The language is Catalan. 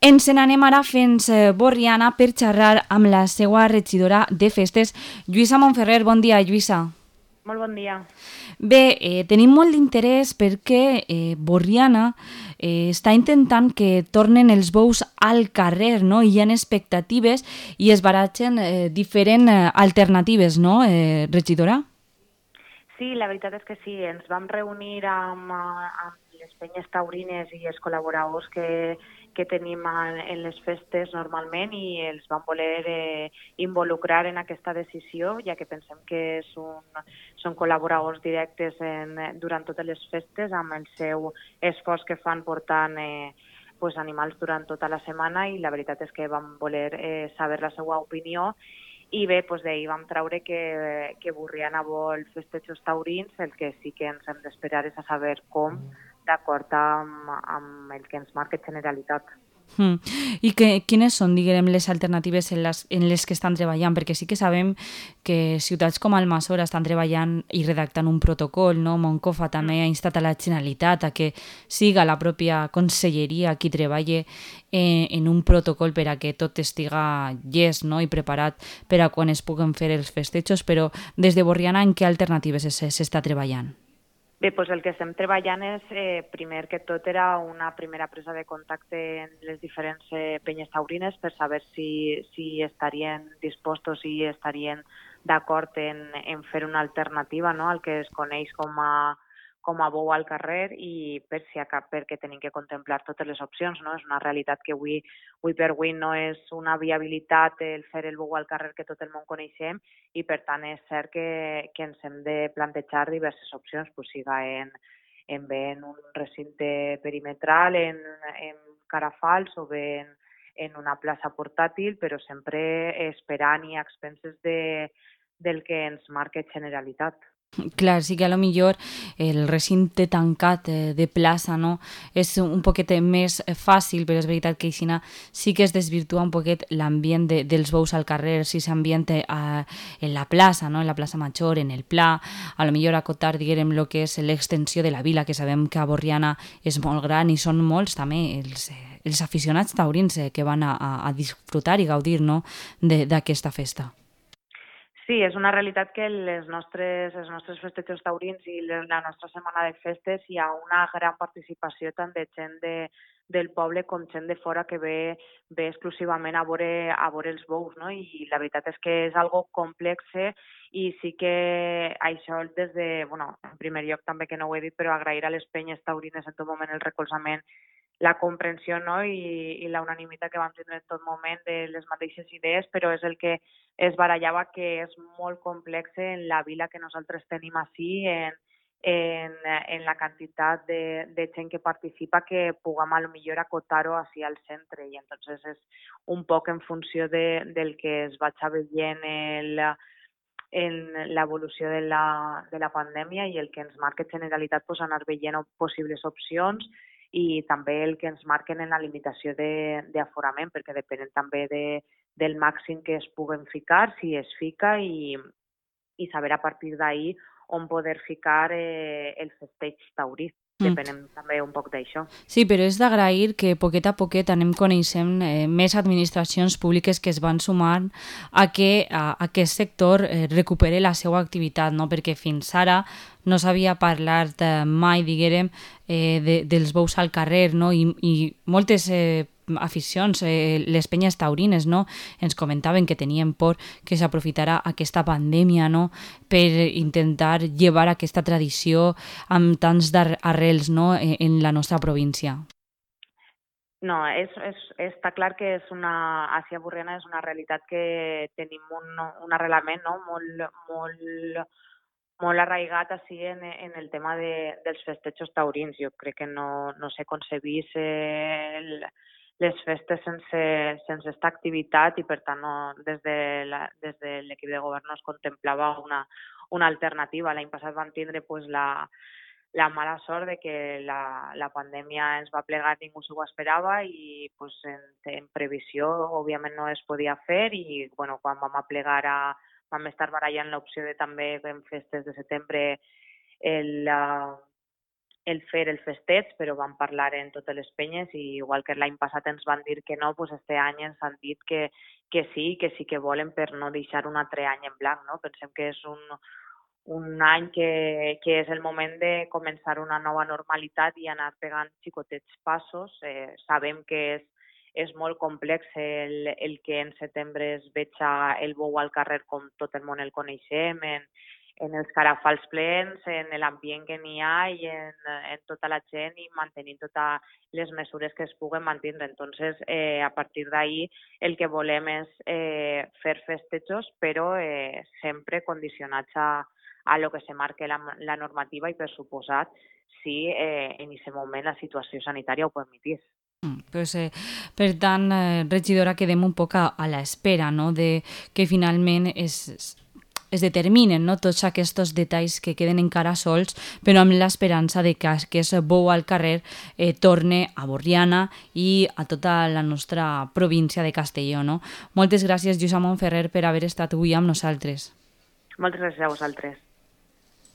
Ens n'anem ara fins Borriana per xerrar amb la seva regidora de festes, Lluïsa Montferrer. Bon dia, Lluïsa. Molt bon dia. Bé, tenim molt d'interès perquè Borriana està intentant que tornen els bous al carrer, no? Hi ha expectatives i es baratgen diferents alternatives, no, regidora? Sí, la veritat és que sí, ens vam reunir amb les penyes taurines i els col·laboradors que tenim en les festes normalment i els vam voler involucrar en aquesta decisió, ja que pensem que són col·laboradors directes durant totes les festes amb el seu esforç que fan portant animals durant tota la setmana i la veritat és que vam voler saber la seva opinió. I bé, d'ahir vam treure que Borriana vol festejos taurins, el que sí que ens hem d'esperar és a saber com, d'acord amb el que ens marca Generalitat. I quines són, diguem, les alternatives en les que estan treballant? Perquè sí que sabem que ciutats com Almassora estan treballant i redactant un protocol, no? Moncofa també ha instat a la Generalitat a que siga la pròpia conselleria qui treballe en un protocol per a que tot estiga llest, no? I preparat per a quan es puguen fer els festejos, però des de Borriana en què alternatives s'està treballant? Bé, el que estem treballant és, primer que tot, era una primera presa de contacte en les diferents penyes taurines per saber si estarien dispostos i estarien d'acord en fer una alternativa, no?, al que es coneix com a bou al carrer i perquè tenim que contemplar totes les opcions, no? És una realitat que avui per avui no és una viabilitat el fer el bou al carrer que tot el món coneixem i per tant és cert que ens hem de plantejar diverses opcions, siga en un recinte perimetral, en carafals o bé en una plaça portàtil, però sempre esperant i a expenses del que ens marca Generalitat. Clar, sí que a lo millor el recinte tancat de plaça, no?, és un poquet més fàcil, però és veritat que així sí que es desvirtua un poquet l'ambient dels bous al carrer, si s'ambienta en la plaça, no?, en la plaça Major, en el Pla, a lo millor acotar, diguem, el que és l'extensió de la vila, que sabem que a Borriana és molt gran i són molts també els aficionats taurins que van a disfrutar i gaudir, no?, d'aquesta festa. Sí, és una realitat que els nostres festejos taurins i la nostra setmana de festes hi ha una gran participació tant de gent del poble com gent de fora que ve exclusivament a veure els bous, no? I la veritat és que és algo complex i sí que això en primer lloc també que no ho he dit, però agrair a les penyes taurines en tot moment el recolzament, la comprensió, no?, i la unanimitat que vam tindre en tot moment de les mateixes idees, però és el que es barallava que és molt complex en la vila que nosaltres tenim així, en la quantitat de gent que participa, que puguem a lo millor acotar-ho així al centre. I entonces és un poc en funció del que es vaig veient en l'evolució de la pandèmia i el que ens marca Generalitat, anar veient possibles opcions i també el que ens marquen en la limitació d'aforament, perquè depenen també del màxim que es puguen ficar, si es fica, i saber a partir d'ahir on poder ficar el festeig taurí. Depenem també un poc d'això. Sí, però és d'agrair que poquet a poquet anem coneixent més administracions públiques que es van sumar a que aquest sector recupere la seva activitat, no? Perquè fins ara no s'havia parlat mai, diguérem, dels bous al carrer, no? I moltes aficions, les penyes taurines, no?, ens comentaven que tenien por que s'aprofitarà aquesta pandèmia, no?, per intentar llevar aquesta tradició amb tants arrels, no?, en la nostra província. No, està clar que Àsia Borriana és una realitat que tenim un arrelament, no?, molt arraigat així en el tema dels festejos taurins. Jo crec que no se concebís les festes sense aquesta activitat i per tant des de l'equip de govern no es contemplava una alternativa. L'any passat vam tindre la mala sort de que la pandèmia ens va plegar, ningú s'ho esperava i en previsió òbviament no es podia fer i quan vam aplegar vam estar barallant l'opció de també en festes de setembre el fer el festeig, però vam parlar en totes les penyes i igual que l'any passat ens van dir que no, doncs este any ens han dit que sí que volen per no deixar un altre any en blanc, no? Pensem que és un any que és el moment de començar una nova normalitat i anar pegant xicotets passos. Sabem que és molt complex el que en setembre es veja el bou al carrer com tot el món el coneixem, en els carafals plens, en l'ambient que n'hi ha i en tota la gent i mantenint totes les mesures que es puguen mantenir. Entonces, a partir d'ahí, el que volem és fer festejos, però sempre condicionats a lo que se marque la normativa i, per suposat, si en aquest moment la situació sanitària ho permetís. Pues, per tant, regidora, quedem un poc a l'espera, no?, de que finalment es determinen, no?, tots aquests detalls que queden encara sols, però amb l'esperança de que aquest bou al carrer torne a Borriana i a tota la nostra província de Castelló, no? Moltes gràcies, Lluïsa Montferrer, per haver estat avui amb nosaltres. Moltes gràcies a vosaltres.